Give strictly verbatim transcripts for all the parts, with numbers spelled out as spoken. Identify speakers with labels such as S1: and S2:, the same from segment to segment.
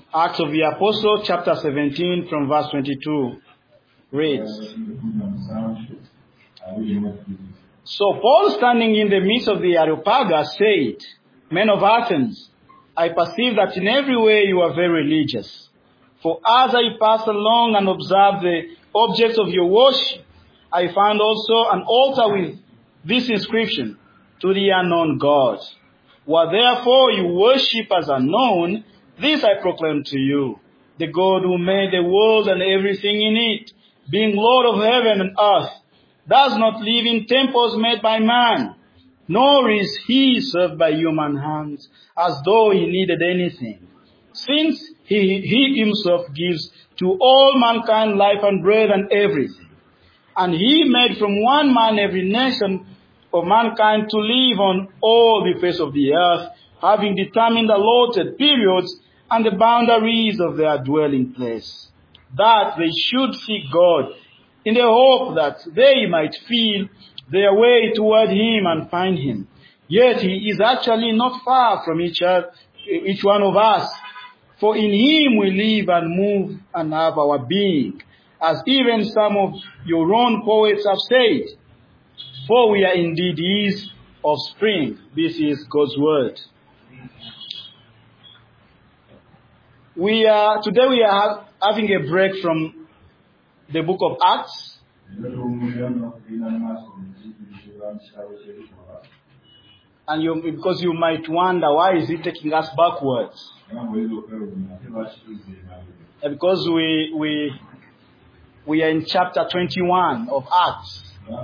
S1: Acts of the Apostle, chapter seventeen, from verse twenty-two, reads, So Paul, standing in the midst of the Areopagus, said, Men of Athens, I perceive that in every way you are very religious. For as I passed along and observed the objects of your worship, I found also an altar with this inscription, To the unknown God. What therefore you worship as unknown, this I proclaim to you, the God who made the world and everything in it, being Lord of heaven and earth, does not live in temples made by man, nor is he served by human hands, as though he needed anything, since he, he himself gives to all mankind life and breath and everything. And he made from one man every nation of mankind to live on all the face of the earth, having determined allotted periods and the boundaries of their dwelling place, that they should seek God in the hope that they might feel their way toward him and find him. Yet he is actually not far from each, other, each one of us, for in him we live and move and have our being, as even some of your own poets have said, for we are indeed his offspring. This is God's word. We are, today we are having a break from the book of Acts. And you, because you might wonder, why is it taking us backwards? Because we, we, we are in chapter twenty-one of Acts.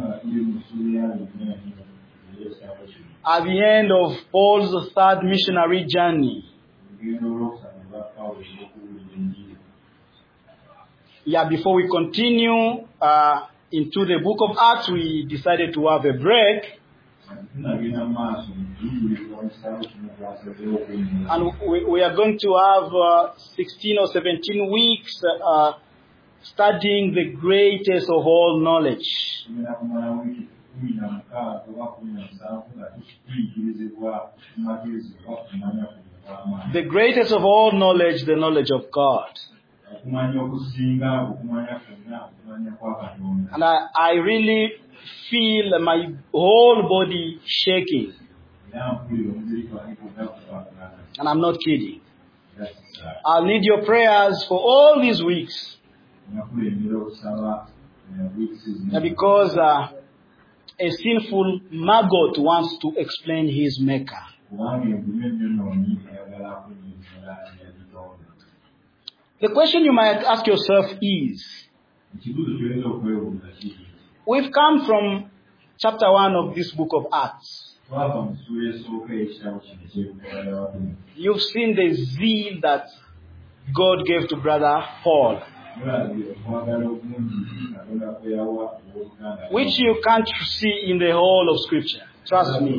S1: At the end of Paul's third missionary journey. Yeah, before we continue uh, into the book of Acts, we decided to have a break. And we, we are going to have uh, sixteen or seventeen weeks uh, studying the greatest of all knowledge. The greatest of all knowledge, the knowledge of God. And I, I really feel my whole body shaking. And I'm not kidding. I'll need your prayers for all these weeks. Because uh, a sinful maggot wants to explain his maker. The question you might ask yourself is, we've come from chapter one of this book of Acts. You've seen the zeal that God gave to Brother Paul, which you can't see in the whole of Scripture. Trust me.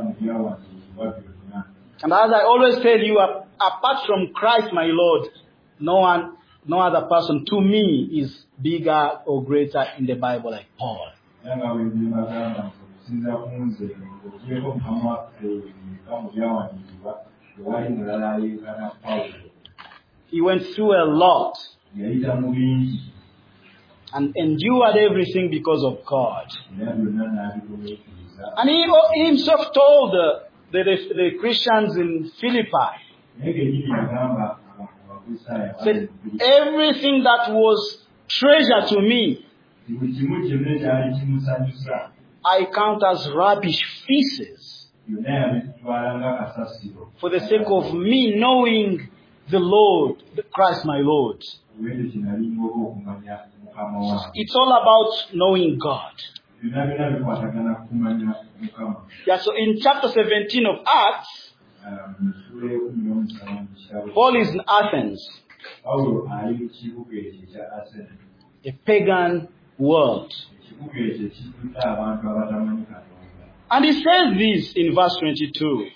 S1: And as I always tell you, apart from Christ my Lord, no one, no other person to me is bigger or greater in the Bible like Paul. He went through a lot and endured everything because of God. And he, he himself told the, the, the Christians in Philippi, said, everything that was treasure to me, I count as rubbish pieces for the sake of me knowing the Lord, the Christ my Lord. It's all about knowing God. Yeah, so in chapter seventeen of Acts, Paul is in Athens, a pagan world. And he says this in verse twenty-two.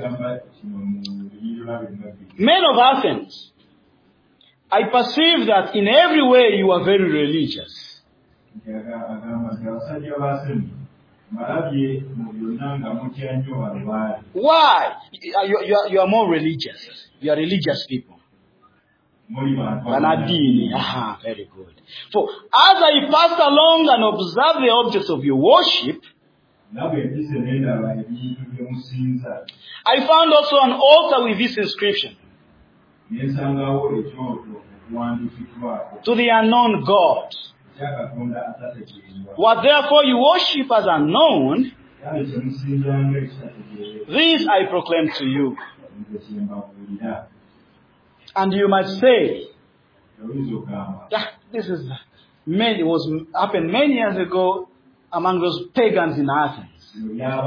S1: Men of Athens, I perceive that in every way you are very religious. Why? You, you, are, you are more religious. You are religious people. Banadini. Aha, very good. For as I passed along and observed the objects of your worship, I found also an altar with this inscription: to the unknown God. What therefore you worship as unknown, this I proclaim to you. And you might say, yeah, this is many, it was happened many years ago among those pagans in Athens.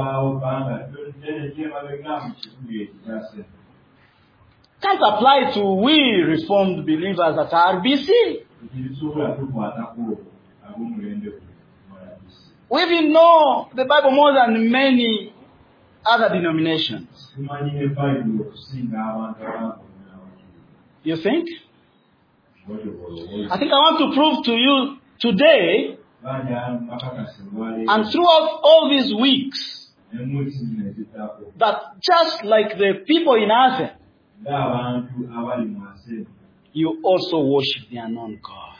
S1: Can't apply to we Reformed believers at R B C. We even know the Bible more than many other denominations. You think? I think I want to prove to you today and throughout all these weeks that just like the people in Athens, you also worship the unknown God.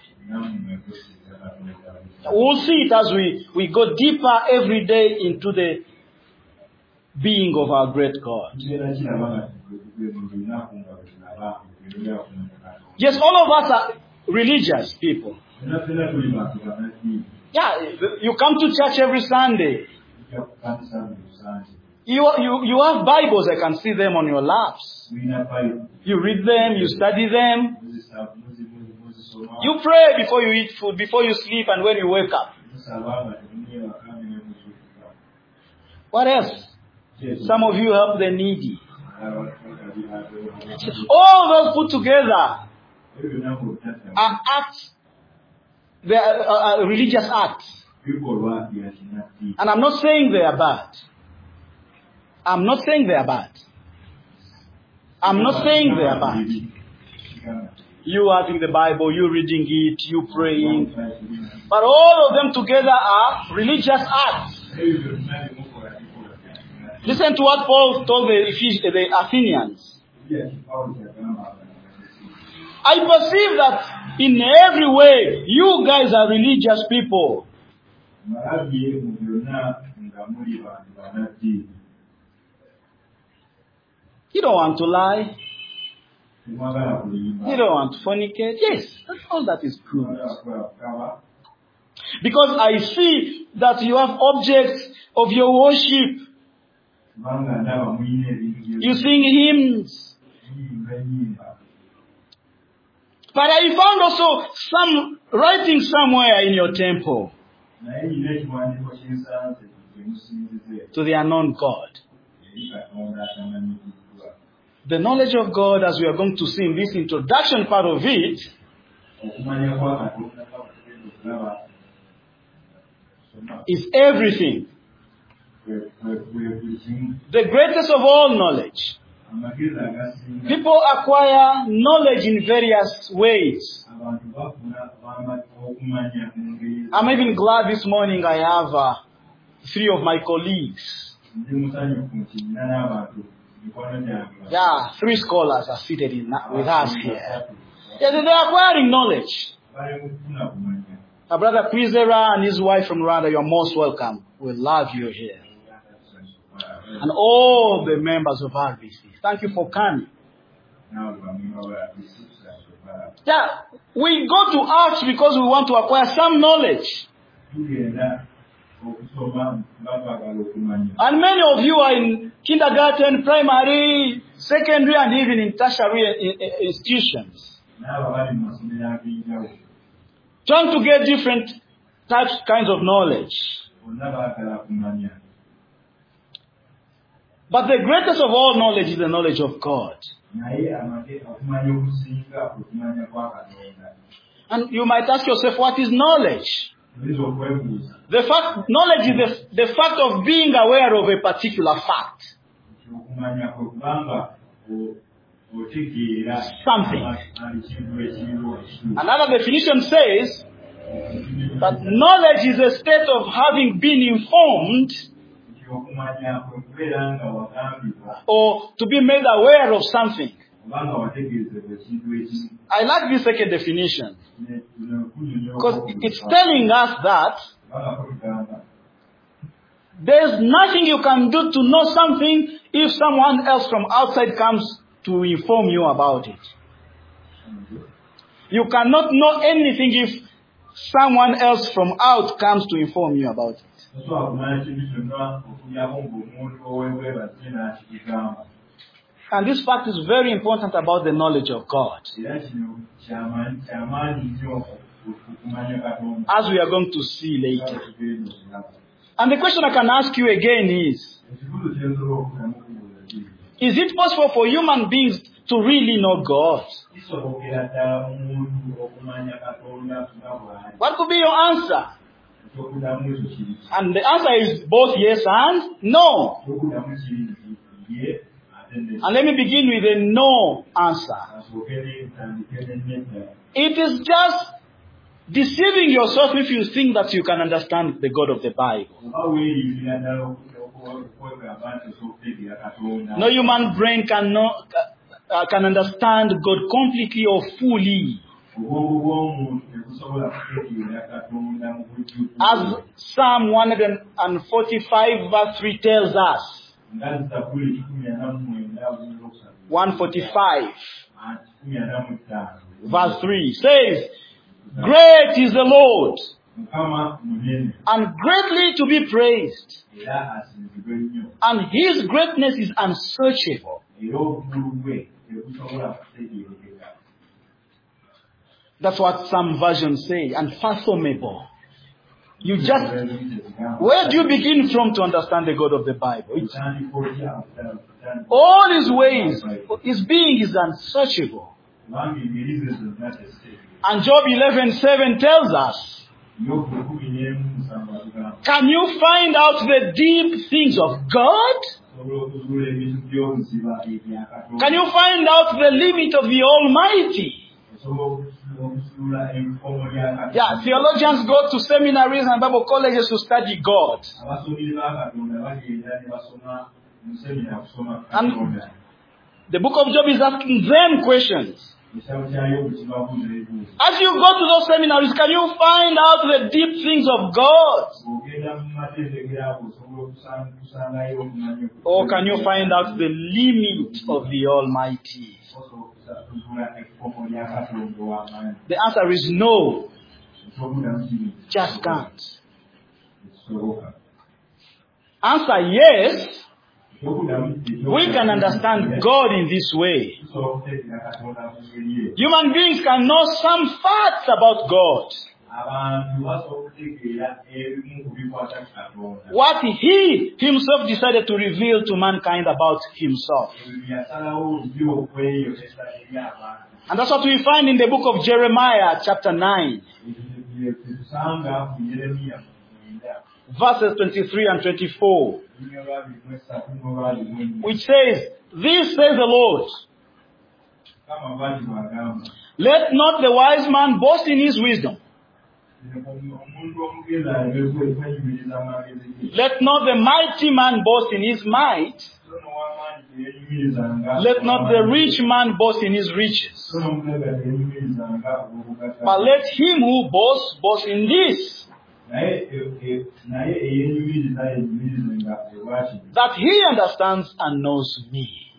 S1: We'll see it as we, we go deeper every day into the being of our great God. Yes, all of us are religious people. Yeah, you come to church every Sunday. You, you, you have Bibles, I can see them on your laps. You read them, you study them. You pray before you eat food, before you sleep, and when you wake up. What else? Some of you help the needy. All those put together are acts, they are uh, religious acts. And I'm not saying they are bad. I'm not saying they are bad. I'm not saying they are bad. You having the Bible, you reading it, you praying. But all of them together are religious acts. Listen to what Paul told the, the Athenians. I perceive that in every way, you guys are religious people. You don't want to lie. You don't want to fornicate. Yes, all that is good. Because I see that you have objects of your worship. You sing hymns. But I found also some writing somewhere in your temple. To the unknown God. The knowledge of God, as we are going to see in this introduction part of it, is everything. The greatest of all knowledge. People acquire knowledge in various ways. I'm even glad this morning I have uh, three of my colleagues. Yeah, three scholars are seated in, with us here. Yeah, they're acquiring knowledge. Our brother Kwizera and his wife from Rwanda, you're most welcome. We love you here. And all the members of R B C, thank you for coming. Yeah, we go to Acts because we want to acquire some knowledge. And many of you are in kindergarten, primary, secondary, and even in tertiary institutions. Trying to get different types, kinds of knowledge. But the greatest of all knowledge is the knowledge of God. And you might ask yourself, what is knowledge? The fact, knowledge is the, the fact of being aware of a particular fact. Something. Another definition says that knowledge is a state of having been informed or to be made aware of something. I like this second definition because it's telling us that there's nothing you can do to know something if someone else from outside comes to inform you about it. You cannot know anything if someone else from out comes to inform you about it. And this fact is very important about the knowledge of God, as we are going to see later. And the question I can ask you again is, is it possible for human beings to really know God? What could be your answer? And the answer is both yes and no. And let me begin with a no answer. It is just deceiving yourself if you think that you can understand the God of the Bible. No human brain can, know, uh, can understand God completely or fully. As Psalm one forty-five verse three tells us. one forty-five verse three says, great is the Lord, and greatly to be praised, and His greatness is unsearchable. That's what some versions say, unfathomable. You just, where do you begin from to understand the God of the Bible? It's, all His ways, His being is unsearchable. And Job eleven seven tells us, can you find out the deep things of God? Can you find out the limit of the Almighty? Yeah, theologians go to seminaries and Bible colleges to study God. And the book of Job is asking them questions. As you go to those seminaries, can you find out the deep things of God? Or can you find out the limit of the Almighty? The answer is no. Just can't. Answer yes. We can understand God in this way. Human beings can know some facts about God. What He Himself decided to reveal to mankind about Himself. And that's what we find in the book of Jeremiah chapter nine. Verses twenty-three and twenty-four. Which says, this says the Lord, let not the wise man boast in his wisdom. Let not the mighty man boast in his might. Let not the rich man boast in his riches. But let him who boasts boast in this, that he understands and knows me.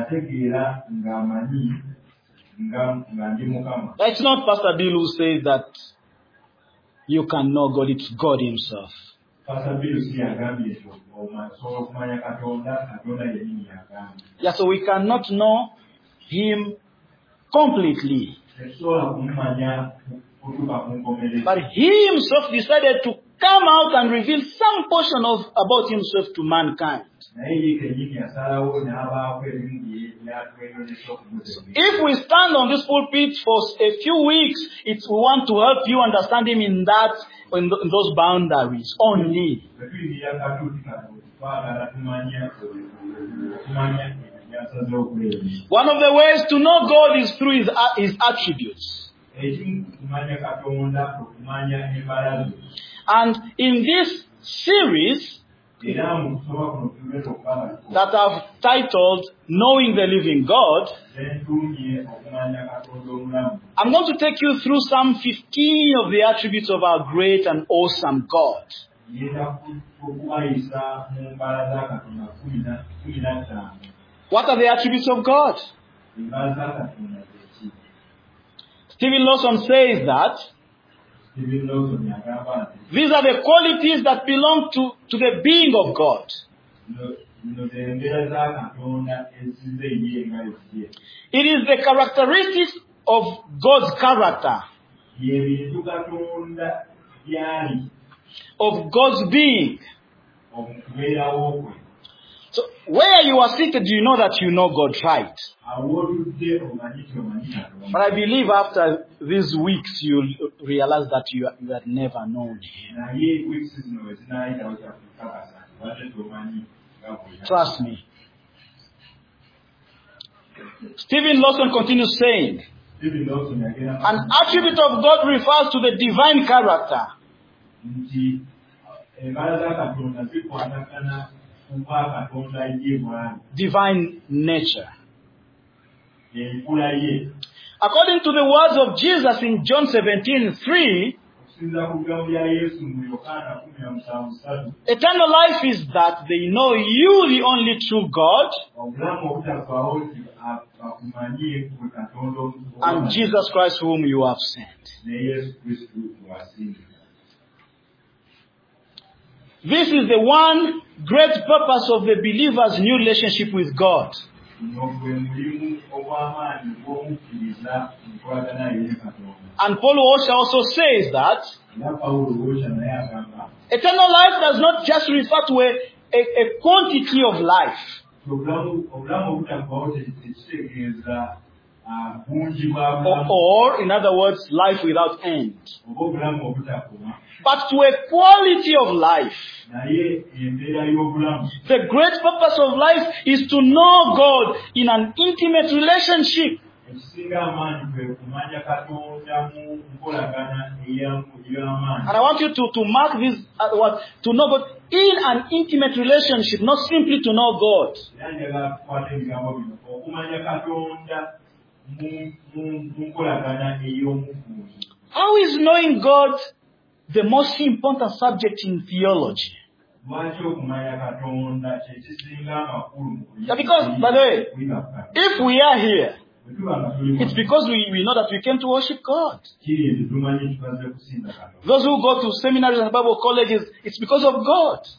S1: It's not Pastor Bill who says that you can know God, it's God Himself. Yeah, so we cannot know Him completely. But He Himself decided to come out and reveal some portion of about Himself to mankind. So if we stand on this pulpit for a few weeks, it's we want to help you understand Him in that, in, th- in those boundaries only. One of the ways to know God is through His, uh, his attributes. And in this series, that I've titled Knowing the Living God, I'm going to take you through some fifteen of the attributes of our great and awesome God. What are the attributes of God? Stephen Lawson says that these are the qualities that belong to, to the being of God. It is the characteristics of God's character, of God's being. So where you are seated, you know that you know God, right? But I believe after these weeks, you'll realize that you, you had never known Him. Trust me. Stephen Lawson continues saying, an attribute of God refers to the divine character. Divine nature. According to the words of Jesus in John seventeen three, eternal life is that they know you, the only true God, and Jesus Christ whom you have sent. This is the one great purpose of the believer's new relationship with God. And Paul also says that eternal life does not just refer to a, a, a quantity of life, or, or, in other words, life without end, but to a quality of life. The great purpose of life is to know God in an intimate relationship. And I want you to, to mark this, uh, what, to know God in an intimate relationship, not simply to know God. How is knowing God the most important subject in theology? Yeah, because, by the way, if we are here, it's because we, we know that we came to worship God. Those who go to seminaries and Bible colleges, it's because of God.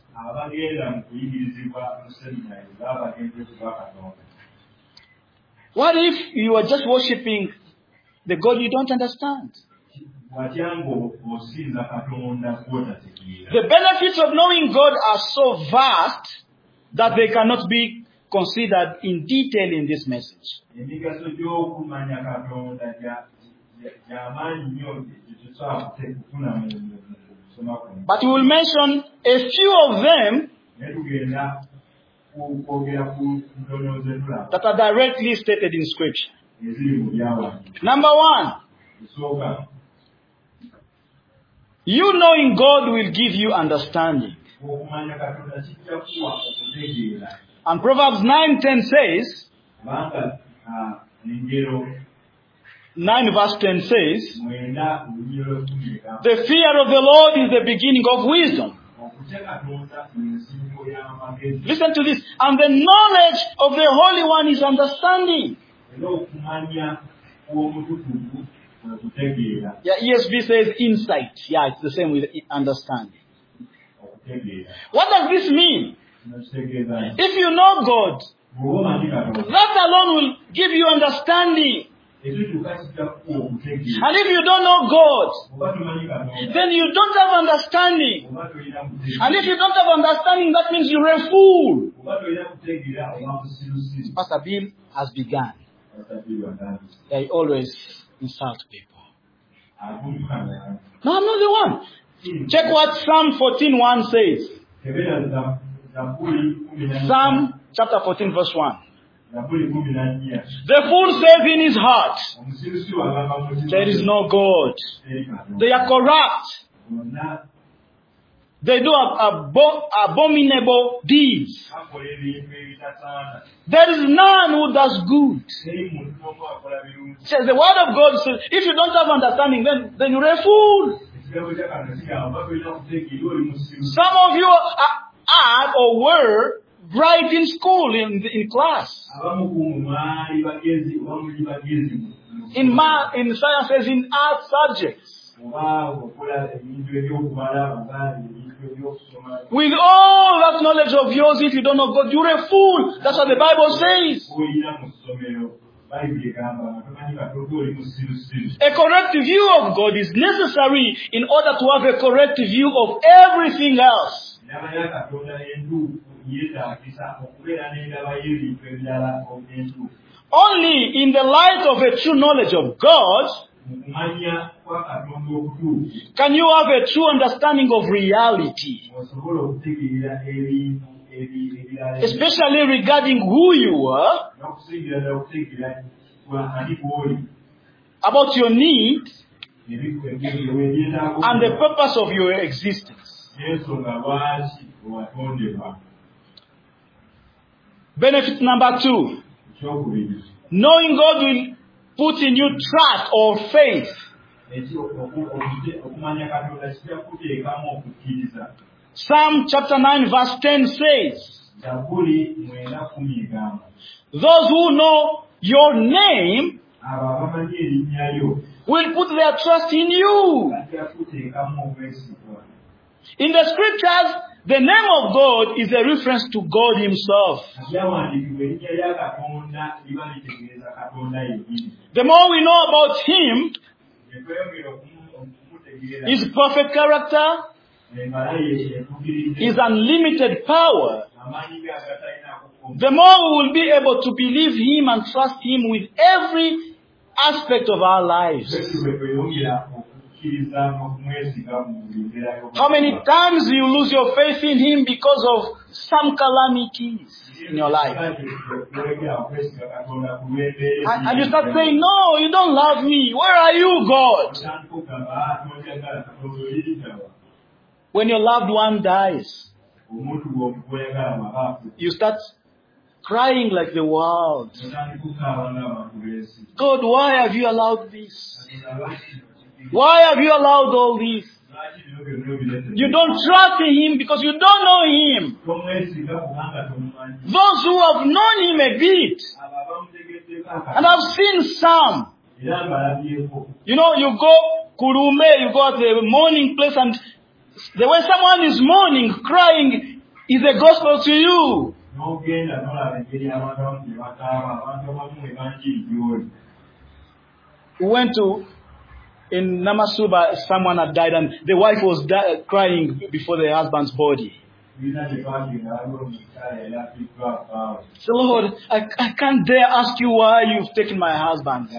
S1: What if you are just worshiping the God you don't understand? The benefits of knowing God are so vast that they cannot be considered in detail in this message. But we will mention a few of them that are directly stated in Scripture. Number one, you knowing God will give you understanding. And Proverbs nine ten says, nine verse ten says, the fear of the Lord is the beginning of wisdom. Listen to this. And the knowledge of the Holy One is understanding. Yeah, E S V says insight. Yeah, it's the same with understanding. What does this mean? If you know God, that alone will give you understanding. And if you don't know God, then you don't have understanding. And if you don't have understanding, that means you're a fool. Pastor Bill has begun. They always insult people. No, I'm not the one. Check what Psalm fourteen one says. Psalm chapter fourteen verse one. The fool says in his heart, there is no God. They are corrupt. They do ab- abo- abominable deeds. There is none who does good. Says the word of God says, if you don't have understanding, then, then you're a fool. Some of you are, are or were bright in school, in, in class. In math, in sciences, in art subjects. With all that knowledge of yours, if you don't know God, you're a fool. That's what the Bible says. A correct view of God is necessary in order to have a correct view of everything else. Only in the light of a true knowledge of God can you have a true understanding of reality, especially regarding who you are, about your needs, and the purpose of your existence. Benefit number two. Knowing God will put in you trust or faith. Psalm chapter nine verse ten says, those who know your name will put their trust in you. In the scriptures, the name of God is a reference to God Himself. The more we know about Him, His perfect character, His unlimited power, the more we will be able to believe Him and trust Him with every aspect of our lives. How many times you lose your faith in Him because of some calamities in your life? And, and you start saying, no, you don't love me. Where are you, God? When your loved one dies, you start crying like the world. God, why have you allowed this? Why have you allowed all this? You don't trust in Him because you don't know Him. Those who have known Him a bit, and I've seen some. You know, you go Kurume, you go at the mourning place, and the way someone is mourning, crying, is the gospel to you. We went to in Namasuba, someone had died, and the wife was di- crying before the husband's body. So Lord, I, I can't dare ask you why you've taken my husband.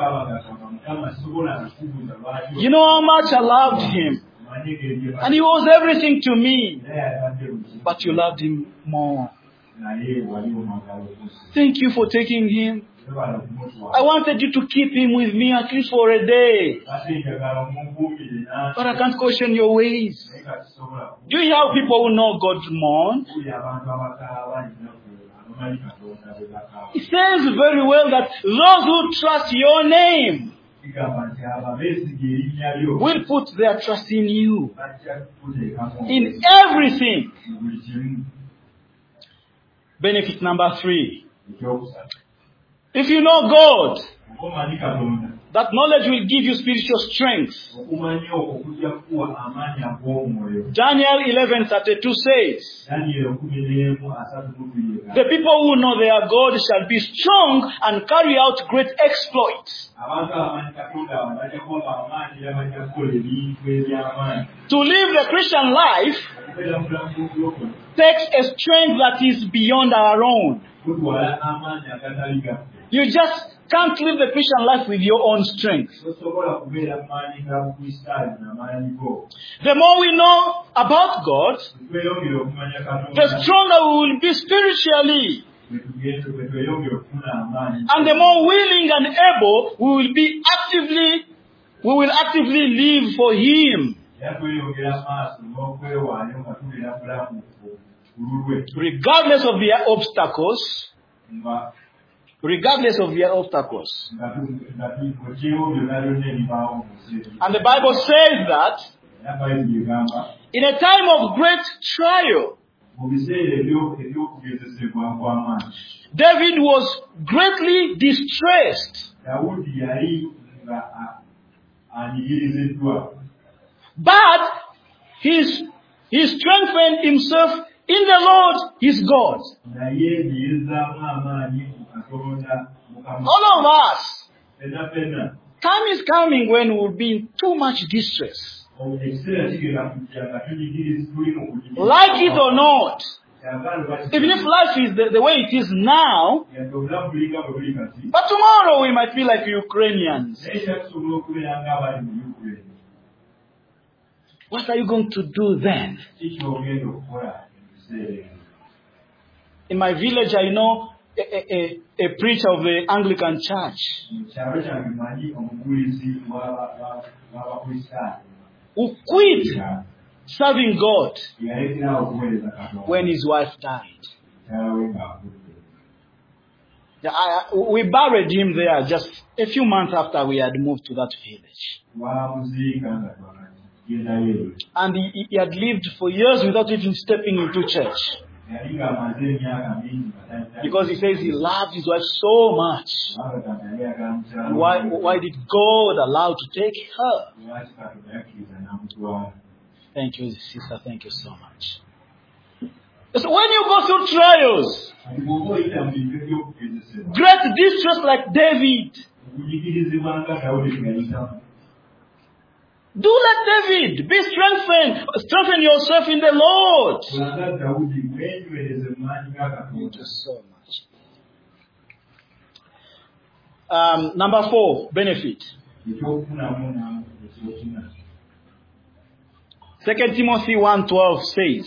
S1: You know how much I loved him. And he was everything to me. But you loved him more. Thank you for taking him. I wanted you to keep him with me at least for a day. But I can't question your ways. Do you hear how people who know God mourn? It says very well that those who trust your name will put their trust in you. In everything. Benefit number three. If you know God, that knowledge will give you spiritual strength. Daniel eleven thirty-two says, the people who know their God shall be strong and carry out great exploits. To live the Christian life takes a strength that is beyond our own. You just can't live the Christian life with your own strength. The more we know about God, the stronger we will be spiritually. And the more willing and able we will be actively, we will actively live for Him. regardless of the obstacles, regardless of the obstacles. And the Bible says that in a time of great trial, David was greatly distressed. But his, he strengthened himself in the Lord his God. All of us, time is coming when we will be in too much distress. Like it or not, even if life is the, the way it is now, but tomorrow we might be like Ukrainians. What are you going to do then? In my village, I know a, a, a preacher of the Anglican Church who quit serving God when his wife died. Yeah, I, we buried him there just a few months after we had moved to that village. And he, he had lived for years without even stepping into church. Because he says he loved his wife so much. And why, why did God allow to take her? Thank you, sister. Thank you so much. So when you go through trials, great distress like David, do like David. Be strengthened. Strengthen yourself in the Lord. Thank you so much. Um, number four, benefit. Second Timothy one twelve says.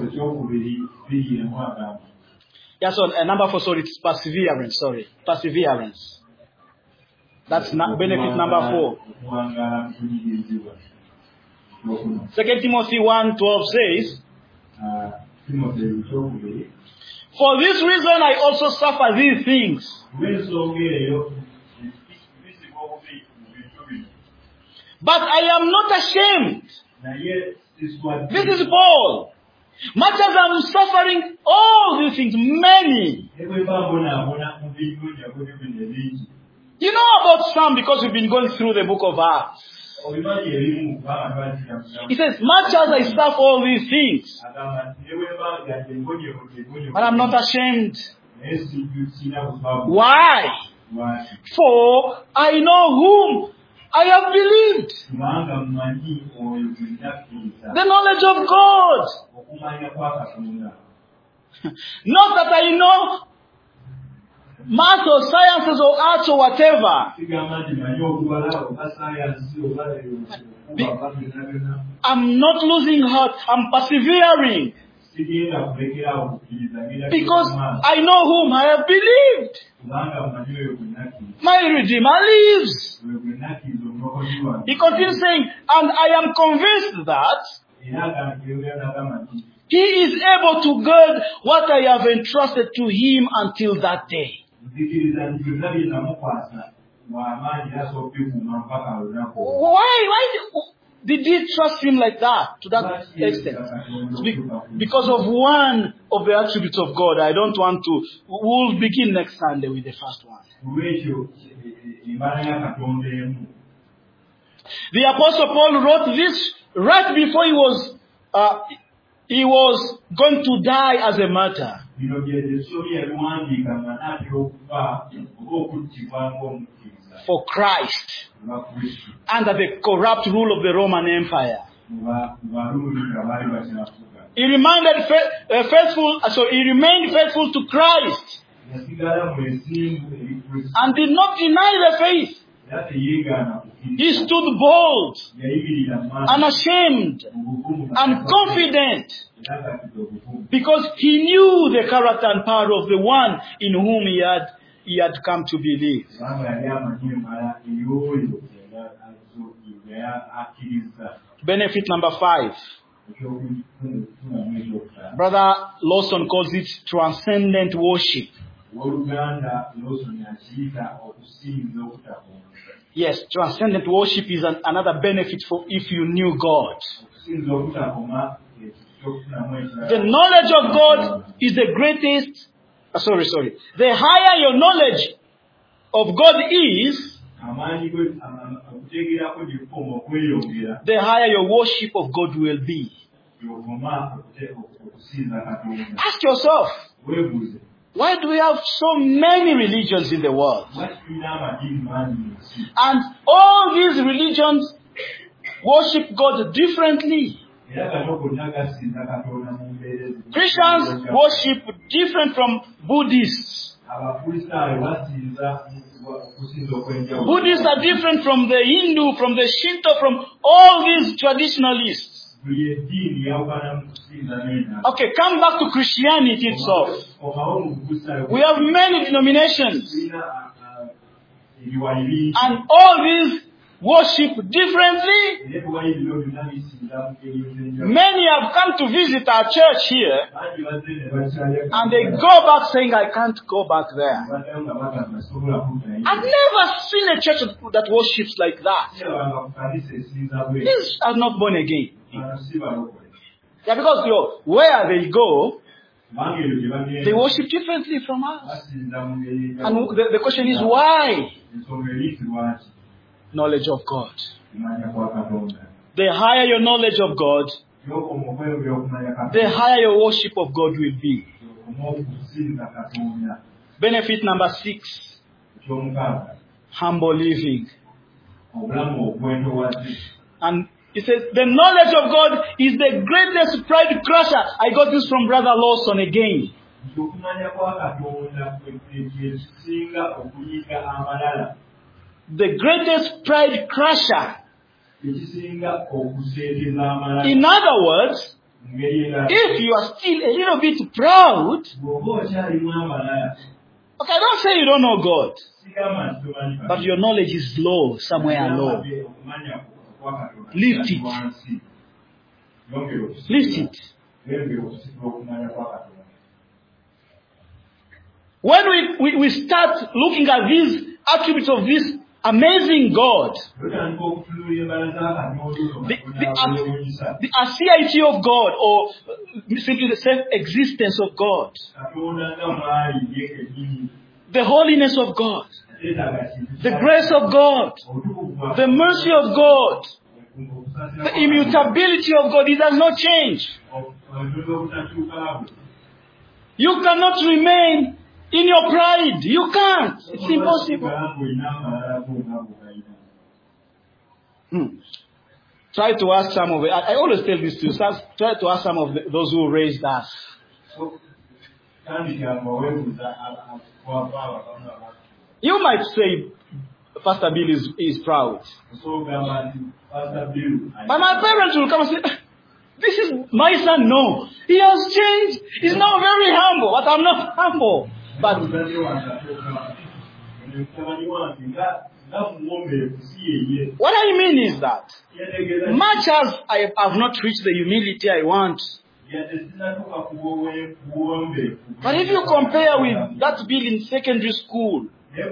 S1: Yeah, so uh, number four, sorry, it's perseverance. Sorry, perseverance. That's not benefit number four. Second Timothy one twelve says, for this reason I also suffer these things. But I am not ashamed. This is Paul. Much as I'm suffering all these things, many. You know about some because we've been going through the book of Acts. He says, much as I suffer all these things, but I'm not ashamed. Why? For I know whom I have believed. The knowledge of God. Not that I know math or sciences or arts or whatever. I'm not losing heart. I'm persevering. Because I know whom I have believed. My Redeemer lives. He continues saying, and I am convinced that He is able to guard what I have entrusted to Him until that day. Why? Why did he trust Him like that, to that extent? Because of one of the attributes of God. I don't want to. We'll begin next Sunday with the first one. The Apostle Paul wrote this right before he was uh, he was going to die as a martyr. For Christ, under the corrupt rule of the Roman Empire. He remained uh, faithful, so he remained faithful to Christ, and did not deny the faith. He stood bold, unashamed, and confident, because he knew the character and power of the one in whom he had he had come to believe. Benefit number five. Brother Lawson calls it transcendent worship. Yes, transcendent worship is an, another benefit for if you knew God. The knowledge of God is the greatest. Uh, sorry, sorry. The higher your knowledge of God is, the higher your worship of God will be. Ask yourself, why do we have so many religions in the world? And all these religions worship God differently. Christians worship different from Buddhists. Buddhists are different from the Hindu, from the Shinto, from all these traditionalists. Okay, come back to Christianity itself. We have many denominations. And all these worship differently. Many have come to visit our church here, and they go back saying, I can't go back there. I've never seen a church that worships like that. These are not born again. Yeah, because you know, where they go, they worship differently from us. And the, the question is why? Knowledge of God. The higher your knowledge of God, the higher your worship of God will be. Benefit number six. Humble living. And he says, the knowledge of God is the greatest pride crusher. I got this from Brother Lawson again. The greatest pride crusher. In other words, if you are still a little bit proud, okay, I don't say you don't know God, but your knowledge is low, somewhere low. Lift it. Lift it. When we, we, we start looking at these attributes of this amazing God, the, the, the aseity of God, or simply the self-existence of God, the holiness of God, the grace of God, the mercy of God, the immutability of God, it does not change. You cannot remain in your pride. You can't. It's impossible. Hmm. Try to ask some of it. I, I always tell this to you. Try to ask some of the, those who raised us. You might say, Pastor Bill is, is proud. But my parents will come and say, this is my son. No, he has changed. He's now very humble. But I'm not humble. But what I mean is that much as I have not reached the humility I want, but if you compare with that Bill in secondary school,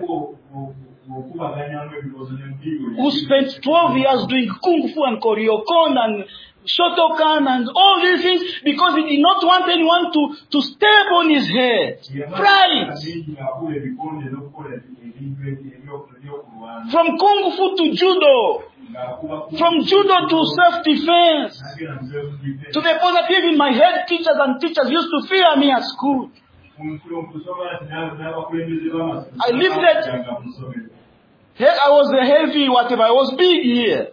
S1: who spent twelve years doing kung fu and koryokon and Shotokan and all these things because he did not want anyone to, to step on his head. Pride. From kung fu to judo. From judo to self-defense. To the point that even my head teachers and teachers used to fear me at school. I lifted. I was a heavy whatever. I was big here.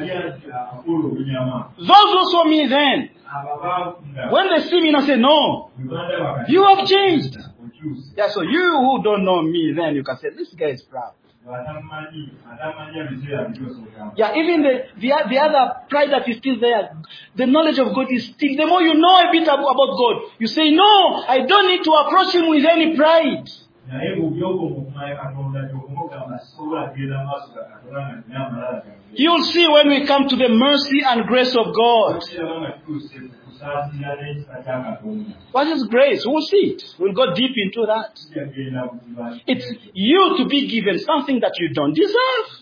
S1: Those who saw me then, when they see me, I say, no, you have changed. Yeah, so you who don't know me then, you can say, this guy is proud. Yeah, even the, the, the other pride that is still there, the knowledge of God is still, the more you know a bit about God, you say, no, I don't need to approach him with any pride. You'll see when we come to the mercy and grace of God. What is grace? We'll see it. We'll go deep into that. It's you to be given something that you don't deserve.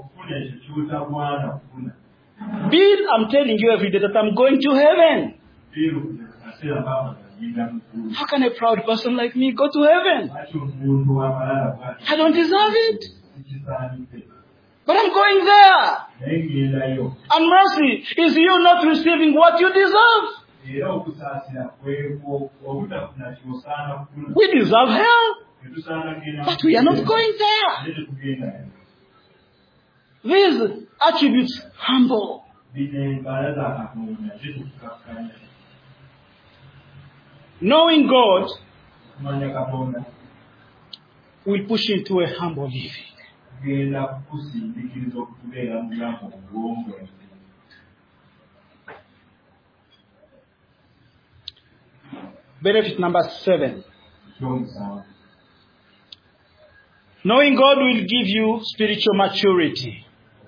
S1: Bill, I'm telling you every day that I'm going to heaven. How can a proud person like me go to heaven? I don't deserve it. But I'm going there. And mercy is you not receiving what you deserve. We deserve hell, but we are not going there. These attributes humble. Knowing God will push into a humble living. Benefit number seven. Knowing God will give you spiritual maturity.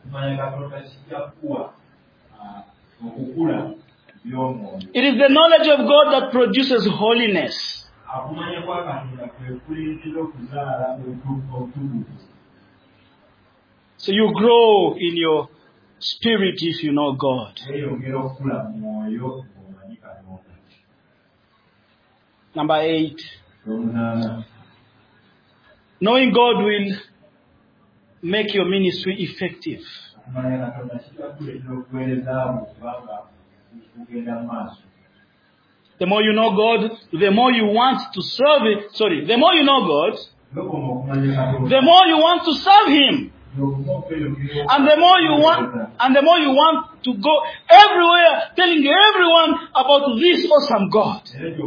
S1: It is the knowledge of God that produces holiness. So you grow in your spirit if you know God. Number eight. Knowing God will make your ministry effective. The more you know God, the more you want to serve it. Sorry, the more you know God, the more you want to serve Him. And the more you want, and the more you want to go everywhere, telling everyone about this awesome God.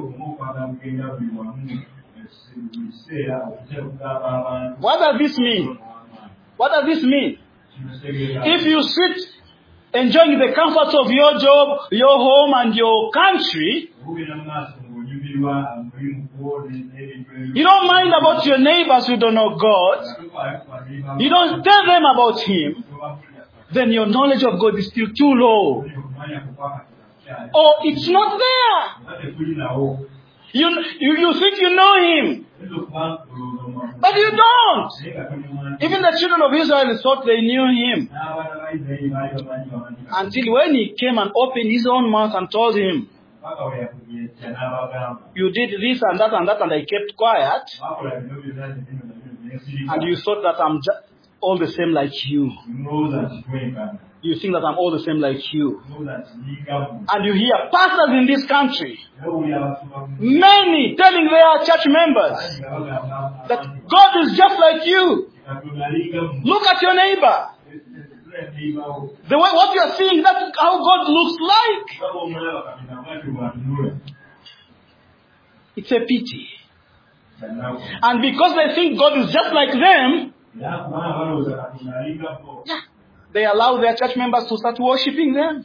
S1: What does this mean? What does this mean? If you sit enjoying the comforts of your job, your home, and your country, you don't mind about your neighbors who don't know God, you don't tell them about Him, then your knowledge of God is still too low. Or it's not there. You, you, you think you know Him, but you don't. Even the children of Israel thought they knew Him. Until when He came and opened His own mouth and told him, you did this and that and that, and I kept quiet. And you thought that I'm just all the same like you. You think that I'm all the same like you. And you hear pastors in this country, many telling their church members that God is just like you. Look at your neighbor. The way what you are seeing, that's how God looks like. It's a pity. And because they think God is just like them, yeah, they allow their church members to start worshiping them.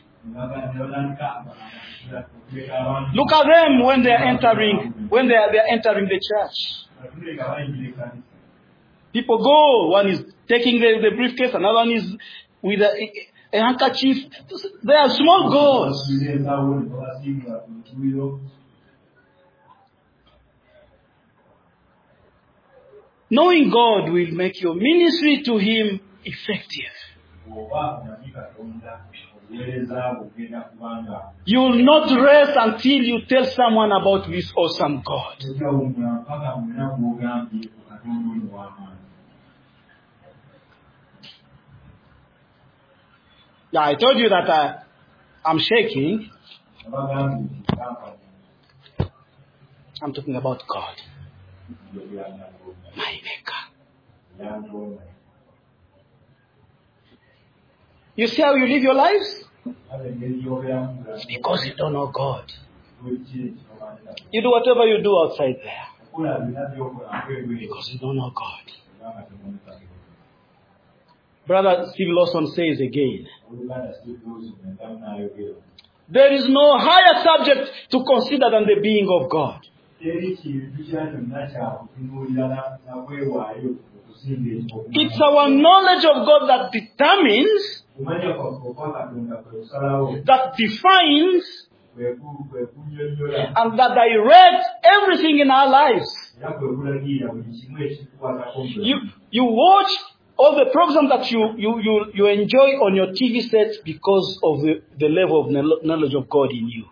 S1: Look at them when they are entering, when they are, they are entering the church. People go, one is taking the, the briefcase, another one is with a, a handkerchief. They are small gods. Knowing God will make your ministry to Him effective. You will not rest until you tell someone about this awesome God. Yeah, I told you that uh, I'm shaking. I'm talking about God, my Maker. You see how you live your lives? It's because you don't know God. You do whatever you do outside there because you don't know God. Brother Steve Lawson says again, there is no higher subject to consider than the being of God. It's our knowledge of God that determines, that defines, and that directs everything in our lives. You, you watch all the programs that you, you, you, you enjoy on your T V sets because of the, the level of knowledge of God in you.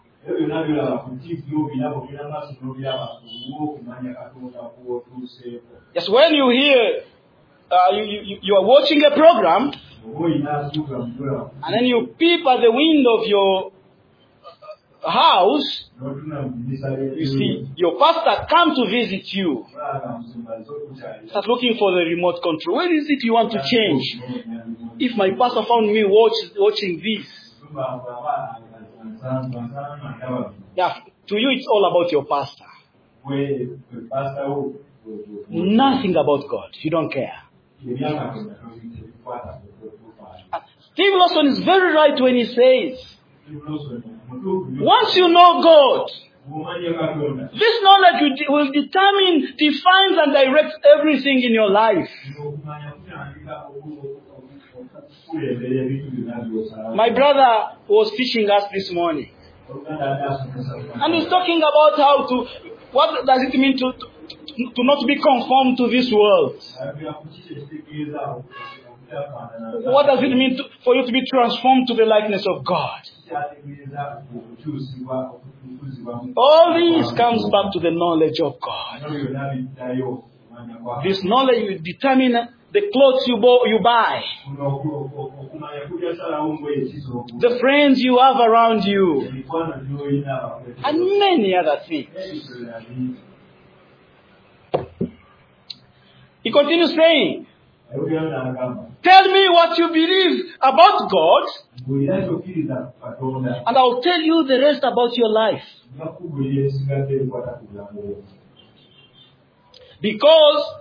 S1: Yes, when you hear, uh, you, you, you are watching a program, and then you peep at the window of your house, you see your pastor come to visit you. Start looking for the remote control. Where is it you want to change? If my pastor found me watch, watching this. Yeah, to you it's all about your pastor. Nothing about God. You don't care. Steve Lawson is very right when he says, once you know God, this knowledge will, de- will determine, defines and directs everything in your life. My brother was teaching us this morning. And he's talking about how to, what does it mean to, to, to not be conformed to this world? What does it mean to, for you to be transformed to the likeness of God? All this comes back to the knowledge of God. This knowledge will determine the clothes you, bo- you buy, the friends you have around you, and many other things. He continues saying, tell me what you believe about God, and I'll tell you the rest about your life. Because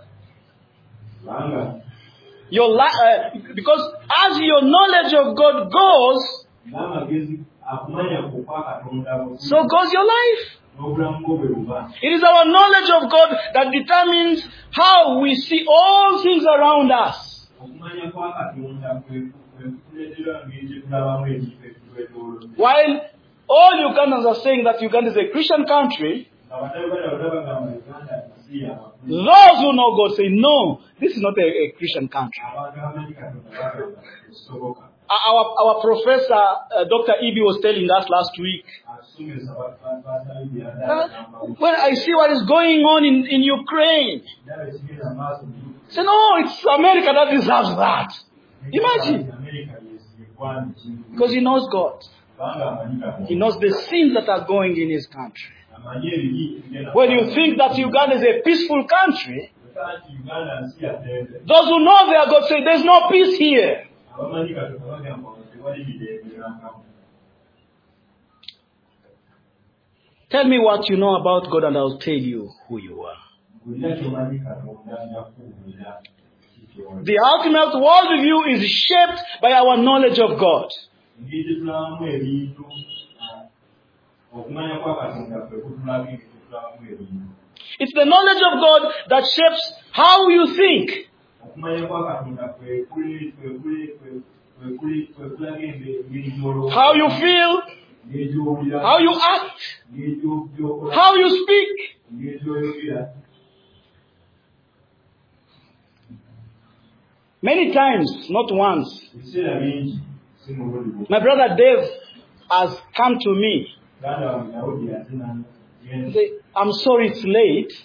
S1: your li- uh, because as your knowledge of God goes, so goes your life. It is our knowledge of God that determines how we see all things around us. While all Ugandans are saying that Uganda is a Christian country, those who know God say, no, this is not a, a Christian country. Our, our professor, uh, Doctor Ibi, was telling us last week, uh, when I see what is going on in, in Ukraine, say, no, it's America that deserves that. Imagine. Because he knows God. He knows the sins that are going in his country. When you think that Uganda is a peaceful country, those who know their God say, there's no peace here. Tell me what you know about God and I'll tell you who you are. The ultimate worldview is shaped by our knowledge of God. It's the knowledge of God that shapes how you think, how you feel, how you act, how you speak. Many times, not once, my brother Dave has come to me. Say, I'm sorry it's late.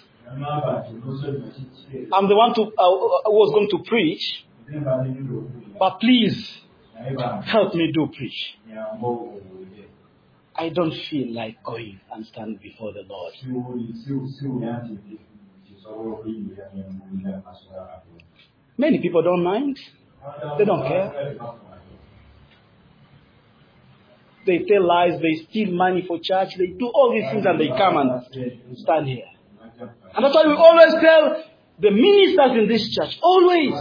S1: I'm the one to, uh, who was going to preach. But please, help me do preach. I don't feel like going and stand before the Lord. Many people don't mind. They don't care. They tell lies, they steal money for church, they do all these things and they come and stand here. And that's why we always tell the ministers in this church, always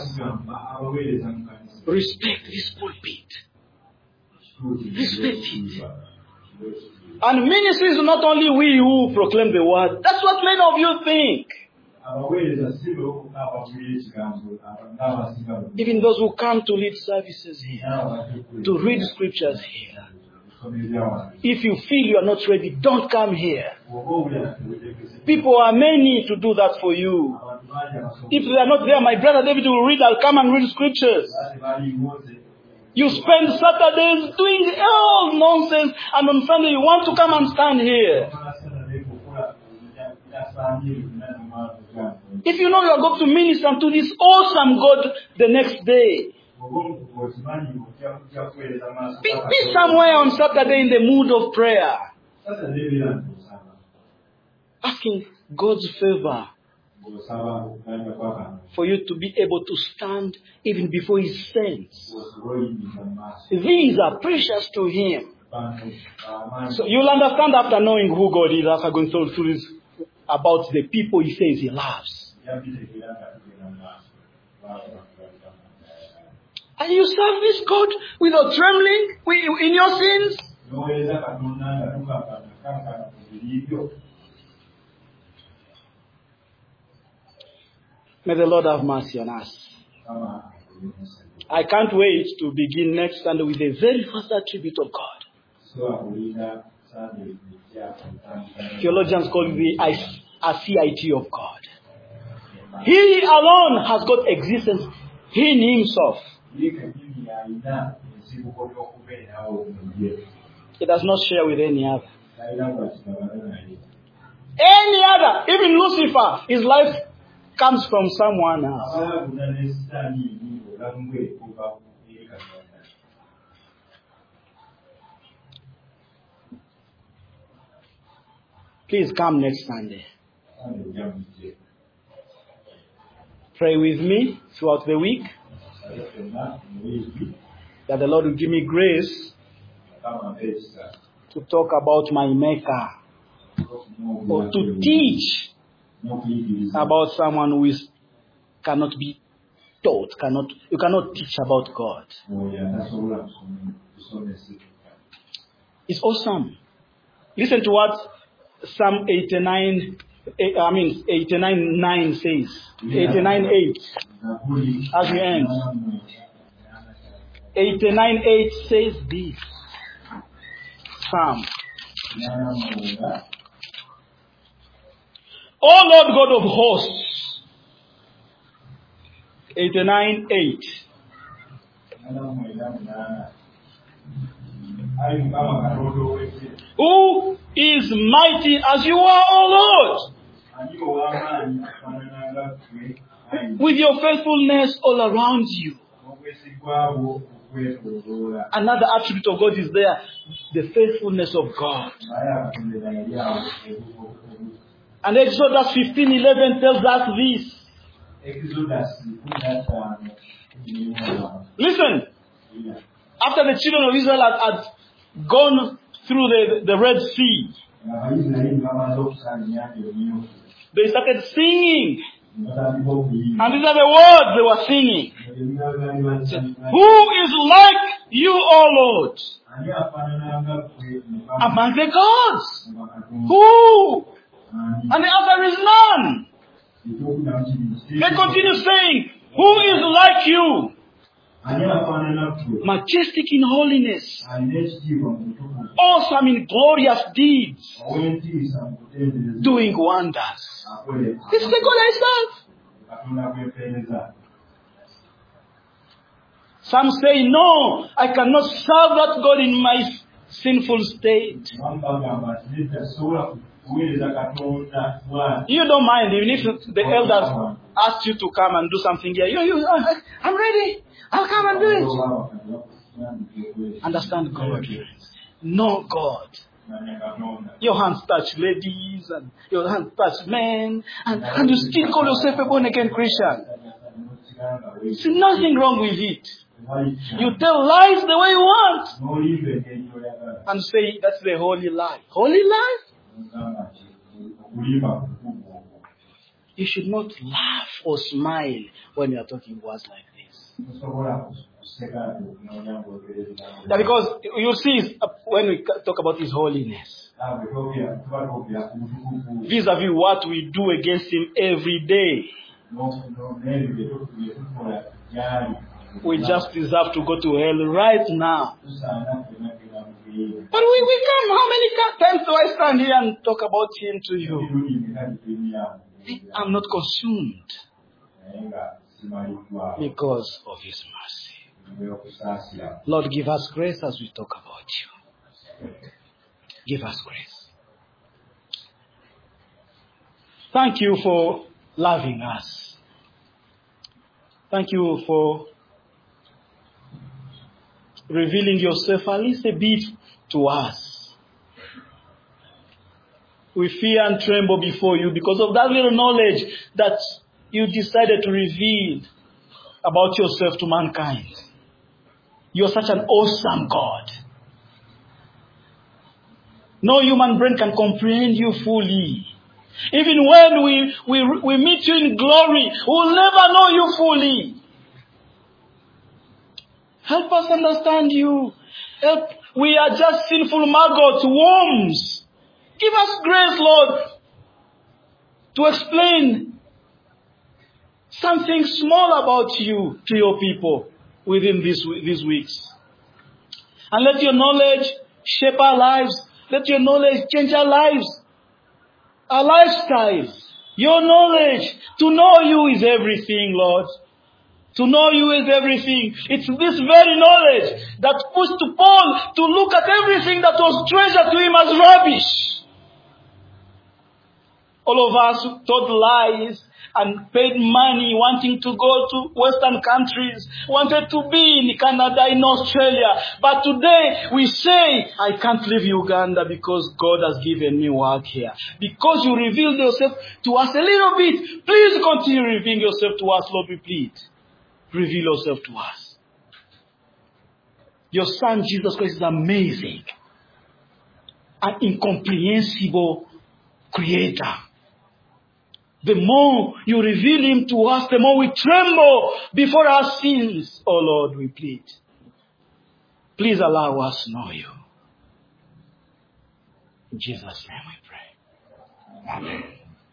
S1: respect this pulpit. Respect it. And ministry is not only we who proclaim the word. That's what many of you think. Even those who come to lead services here, to read scriptures here. If you feel you are not ready, don't come here. People are many to do that for you. If they are not there, my brother David will read, I'll come and read scriptures. You spend Saturdays doing all nonsense, and on Sunday you want to come and stand here. If you know you are going to minister to this awesome God the next day, be, be somewhere on Saturday in the mood of prayer, asking God's favor for you to be able to stand even before His saints. These are precious to Him. So you'll understand after knowing who God is, after going through this, about the people He says He loves. And you serve this God without trembling in your sins? May the Lord have mercy on us. I can't wait to begin next Sunday with the very first attribute of God. Theologians call it the A C I T of God. He alone has got existence in Himself. He does not share with any other. Any other, even Lucifer, his life comes from someone else. Please come next Sunday. Pray with me throughout the week that the Lord will give me grace to talk about my Maker, or to teach about someone who is cannot be taught, cannot you cannot teach about God. It's awesome. Listen to what Psalm eighty-nine, I mean eighty-nine nine says. eighty-nine eight. As we end. eighty-nine eight says this. Psalm. O Lord God of hosts. eighty-nine eight. Who is mighty as you are, O Lord? With your faithfulness all around you. Another attribute of God is there, the faithfulness of God. And Exodus fifteen eleven tells us this. Listen, after the children of Israel had, had gone through the, the Red Sea, they started singing. And these are the words they were singing. Who is like you, O Lord? Among the gods. Who? And the answer is none. They continue saying, who is like you? Majestic in holiness, awesome in glorious deeds, doing wonders. This is the God I serve. Some say, no, I cannot serve that God in my sinful state. You don't mind, even if the elders ask you to come and do something here. You, you, I'm ready. I'll come and do it. Understand God. Know God. Your hands touch ladies and your hands touch men, and, and you still call yourself a born again Christian. There's nothing wrong with it. You tell lies the way you want and say that's the holy lie. Holy lie? You should not laugh or smile when you are talking words like this. Yeah, because you see, when we talk about His holiness, vis-a-vis what we do against him every day. We just deserve to go to hell right now. But we, we come, how many times do I stand here and talk about him to you? I'm not consumed because of his mercy. Lord, give us grace as we talk about you. Give us grace. Thank you for loving us. Thank you for revealing yourself at least a bit to us. We fear and tremble before you because of that little knowledge that you decided to reveal about yourself to mankind. You're such an awesome God. No human brain can comprehend you fully. Even when we, we, we meet you in glory, we'll never know you fully. Help us understand you. Help. We are just sinful maggots, worms. Give us grace, Lord, to explain something small about you to your people within these, these weeks. And let your knowledge shape our lives. Let your knowledge change our lives, our lifestyles. Your knowledge, to know you is everything, Lord. To know you is everything. It's this very knowledge that pushed to Paul to look at everything that was treasure to him as rubbish. All of us told lies and paid money wanting to go to Western countries, wanted to be in Canada, in Australia. But today we say, I can't leave Uganda because God has given me work here. Because you revealed yourself to us a little bit. Please continue revealing yourself to us, Lord, we plead. Reveal yourself to us. Your Son Jesus Christ is amazing. An incomprehensible creator. The more you reveal him to us, the more we tremble before our sins. Oh Lord, we plead. Please allow us to know you. In Jesus' name we pray. Amen.